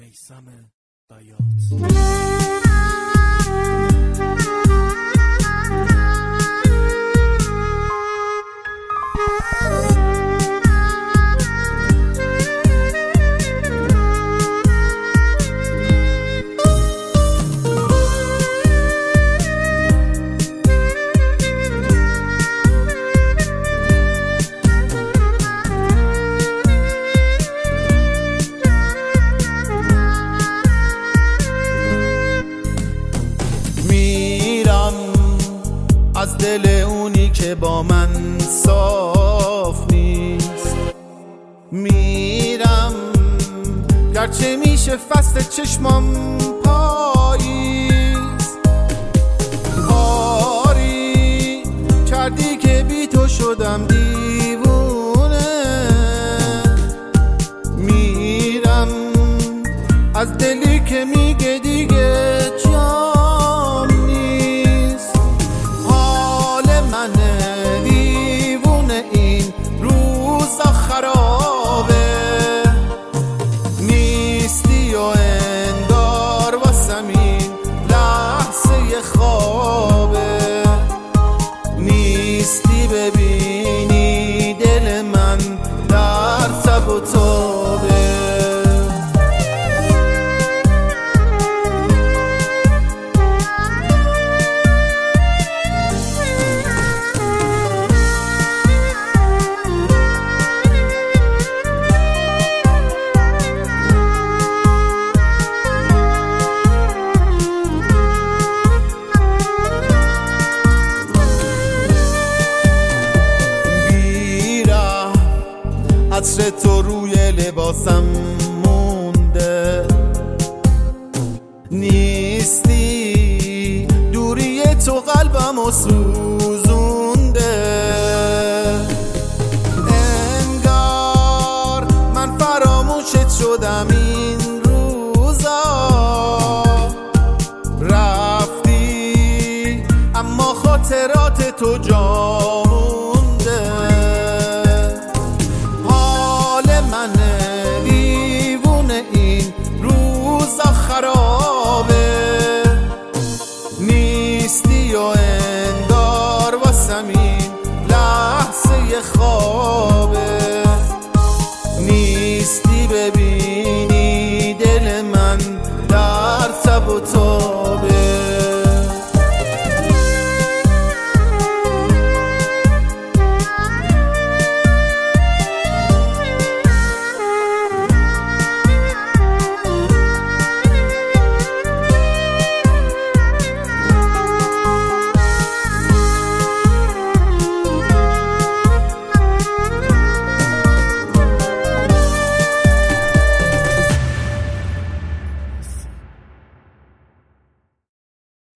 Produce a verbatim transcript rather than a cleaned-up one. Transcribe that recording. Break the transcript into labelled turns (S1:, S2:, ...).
S1: میثم بیات.
S2: از دل اونی که با من صاف نیست میرم، گرچه میشه فصل چشمام پاییز. آری کردی که بی تو شدم دیوونه، میرم از دلی که میگه دیگه جام نیست. حال من دیوونه این روزا خرابه، نیستی و انگار واسم این لحظه خوابه. نیستی ببینی دل من در تب و تابه. عطر تو روی لباسم مونده، نیستی دوری تو قلبمو سوزونده. انگار من فراموشت شدم این روزا، رفتی اما خاطرات تو جا مونده. من دیوونه این روزا خرابه، نیستی و انگار واسم این لحظه خوابه. نیستی ببینی دل من در تب و تاب.